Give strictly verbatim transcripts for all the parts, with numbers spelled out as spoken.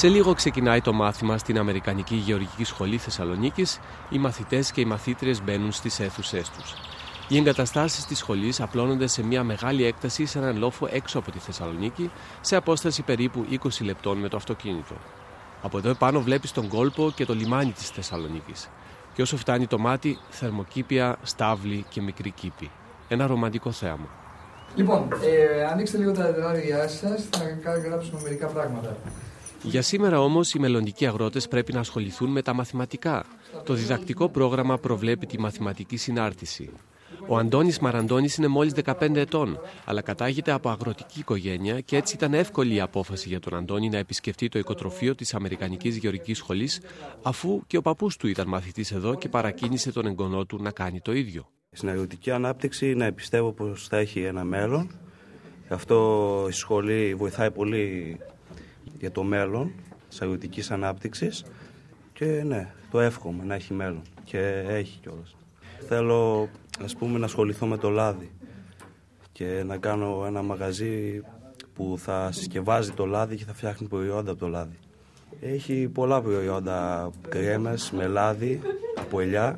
Σε λίγο ξεκινάει το μάθημα στην Αμερικανική Γεωργική Σχολή Θεσσαλονίκης. Οι μαθητές και οι μαθήτριες μπαίνουν στις αίθουσές τους. Οι εγκαταστάσεις της σχολής απλώνονται σε μια μεγάλη έκταση σε έναν λόφο έξω από τη Θεσσαλονίκη, σε απόσταση περίπου είκοσι λεπτών με το αυτοκίνητο. Από εδώ επάνω βλέπεις τον κόλπο και το λιμάνι της Θεσσαλονίκης. Και όσο φτάνει το μάτι, θερμοκήπια, στάβλη και μικρή κήπη. Ένα ρομαντικό θέαμα. Λοιπόν, ε, ανοίξτε λίγο τα δελτία σας, θα γράψουμε μερικά πράγματα. Για σήμερα όμως οι μελλοντικοί αγρότες πρέπει να ασχοληθούν με τα μαθηματικά. Το διδακτικό πρόγραμμα προβλέπει τη μαθηματική συνάρτηση. Ο Αντώνης Μαραντώνης είναι μόλις δεκαπέντε ετών, αλλά κατάγεται από αγροτική οικογένεια και έτσι ήταν εύκολη η απόφαση για τον Αντώνη να επισκεφτεί το οικοτροφείο της Αμερικανικής Γεωργικής Σχολής, αφού και ο παππούς του ήταν μαθητής εδώ και παρακίνησε τον εγγονό του να κάνει το ίδιο. Στην αγροτική ανάπτυξη, ναι, πιστεύω πως θα έχει ένα μέλλον. Αυτό η σχολή βοηθάει πολύ για το μέλλον της αγροτικής ανάπτυξης και ναι, το εύχομαι να έχει μέλλον και έχει κιόλας. Θέλω, ας πούμε, να ασχοληθώ με το λάδι και να κάνω ένα μαγαζί που θα συσκευάζει το λάδι και θα φτιάχνει προϊόντα από το λάδι. Έχει πολλά προϊόντα, κρέμες με λάδι από ελιά,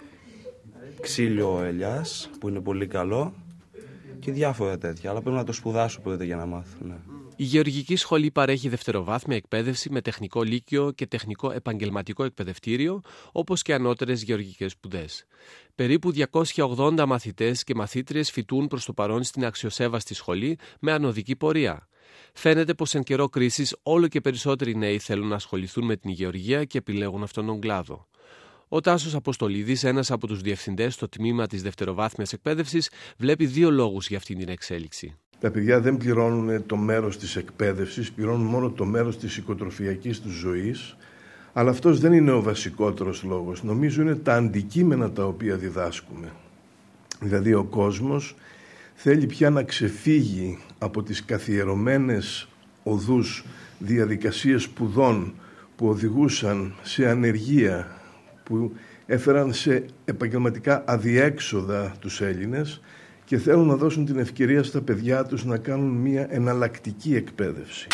ξύλιο ελιάς που είναι πολύ καλό και διάφορα τέτοια, αλλά πρέπει να το σπουδάσω πρώτα για να μάθω. Ναι. Η Γεωργική Σχολή παρέχει δευτεροβάθμια εκπαίδευση με τεχνικό λύκειο και τεχνικό επαγγελματικό εκπαιδευτήριο, όπως και ανώτερες γεωργικές σπουδές. Περίπου διακόσιοι ογδόντα μαθητές και μαθήτριες φοιτούν προς το παρόν στην αξιοσέβαστη σχολή με ανωδική πορεία. Φαίνεται πως εν καιρό κρίσης όλο και περισσότεροι νέοι θέλουν να ασχοληθούν με την γεωργία και επιλέγουν αυτόν τον κλάδο. Ο Τάσος Αποστολίδης, ένας από τους διευθυντές στο τμήμα της δευτεροβάθμιας εκπαίδευσης, βλέπει δύο λόγους για αυτήν την εξέλιξη. Τα παιδιά δεν πληρώνουν το μέρος της εκπαίδευσης, πληρώνουν μόνο το μέρος της οικοτροφιακής τους ζωής, αλλά αυτός δεν είναι ο βασικότερος λόγος. Νομίζω είναι τα αντικείμενα τα οποία διδάσκουμε. Δηλαδή ο κόσμος θέλει πια να ξεφύγει από τις καθιερωμένες οδούς διαδικασίες σπουδών που οδηγούσαν σε ανεργία, που έφεραν σε επαγγελματικά αδιέξοδα τους Έλληνες και θέλουν να δώσουν την ευκαιρία στα παιδιά τους να κάνουν μια εναλλακτική εκπαίδευση.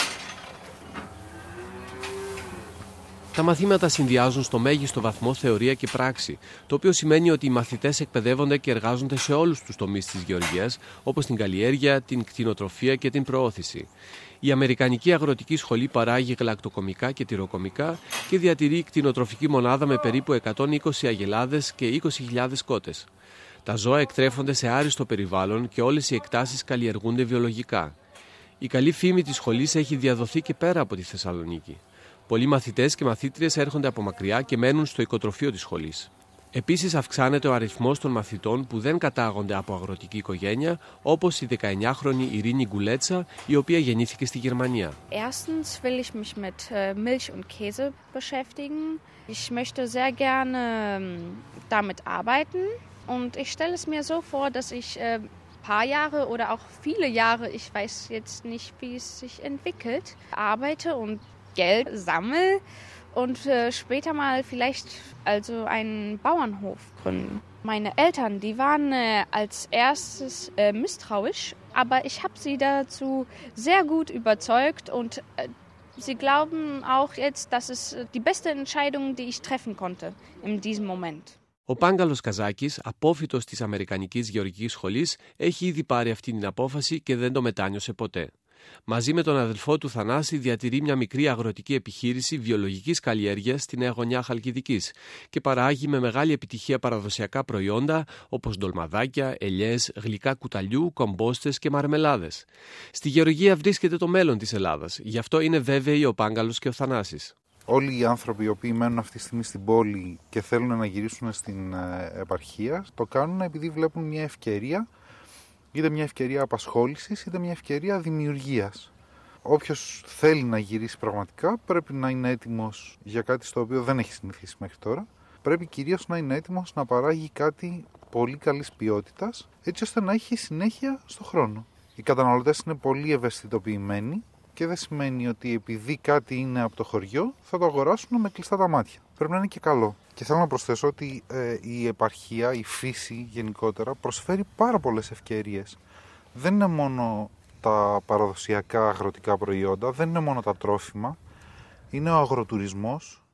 Τα μαθήματα συνδυάζουν στο μέγιστο βαθμό θεωρία και πράξη, το οποίο σημαίνει ότι οι μαθητές εκπαιδεύονται και εργάζονται σε όλους τους τομείς της γεωργίας, όπως την καλλιέργεια, την κτηνοτροφία και την προώθηση. Η Αμερικανική Αγροτική Σχολή παράγει γαλακτοκομικά και τυροκομικά και διατηρεί κτηνοτροφική μονάδα με περίπου εκατόν είκοσι αγελάδες και είκοσι χιλιάδες κότες. Τα ζώα εκτρέφονται σε άριστο περιβάλλον και όλες οι εκτάσεις καλλιεργούνται βιολογικά. Η καλή φήμη της σχολής έχει διαδοθεί και πέρα από τη Θεσσαλονίκη. Πολλοί μαθητές και μαθήτριες έρχονται από μακριά και μένουν στο οικοτροφείο της σχολής. Επίσης αυξάνεται ο αριθμός των μαθητών που δεν κατάγονται από αγροτική οικογένεια, όπως η δεκαεννιάχρονη Ειρήνη Γκουλέτσα, η οποία γεννήθηκε στη Γερμανία. Erstens will ich mich mit Milch und Käse beschäftigen. Ich möchte sehr gerne damit arbeiten und ich stelle es mir so vor, dass ich ein paar Jahre oder auch viele Jahre, ich weiß jetzt nicht, wie es sich entwickelt, arbeite und Geld sammle und äh, später mal vielleicht also einen Bauernhof gründen. Meine Eltern, die waren äh, als erstes äh, misstrauisch, aber ich habe sie dazu sehr gut überzeugt und äh, sie glauben auch jetzt, dass es die beste Entscheidung, die ich treffen konnte in diesem Moment. Ο Πάγκαλος Καζάκης, απόφοιτος της Αμερικανικής Γεωργικής Σχολής, έχει ήδη πάρει αυτή την απόφαση και δεν το μετάνιωσε ποτέ. Μαζί με τον αδελφό του Θανάση διατηρεί μια μικρή αγροτική επιχείρηση βιολογικής καλλιέργειας στη Νέα Γωνιά Χαλκιδικής και παράγει με μεγάλη επιτυχία παραδοσιακά προϊόντα όπως ντολμαδάκια, ελιές, γλυκά κουταλιού, κομπόστες και μαρμελάδες. Στη γεωργία βρίσκεται το μέλλον της Ελλάδας, γι' αυτό είναι βέβαιοι ο Πάγκαλος και ο Θανάσης. Όλοι οι άνθρωποι οι οποίοι μένουν αυτή τη στιγμή στην πόλη και θέλουν να γυρίσουν στην επαρχία το κάνουν επειδή βλέπουν μια ευκαιρία, είτε μια ευκαιρία απασχόλησης, είτε μια ευκαιρία δημιουργίας. Όποιος θέλει να γυρίσει πραγματικά πρέπει να είναι έτοιμος για κάτι στο οποίο δεν έχει συνηθίσει μέχρι τώρα. Πρέπει κυρίως να είναι έτοιμος να παράγει κάτι πολύ καλής ποιότητας, έτσι ώστε να έχει συνέχεια στο χρόνο. Οι καταναλωτές είναι πολύ ευαισθητοποιημένοι και δεν σημαίνει ότι επειδή κάτι είναι από το χωριό θα το αγοράσουν με κλειστά τα μάτια. Πρέπει να είναι και καλό. Και θέλω να προσθέσω ότι ε, η επαρχία, η φύση γενικότερα προσφέρει πάρα πολλές ευκαιρίες. Δεν είναι μόνο τα παραδοσιακά αγροτικά προϊόντα, δεν είναι μόνο τα τρόφιμα. είναι ο αγροτουρισμός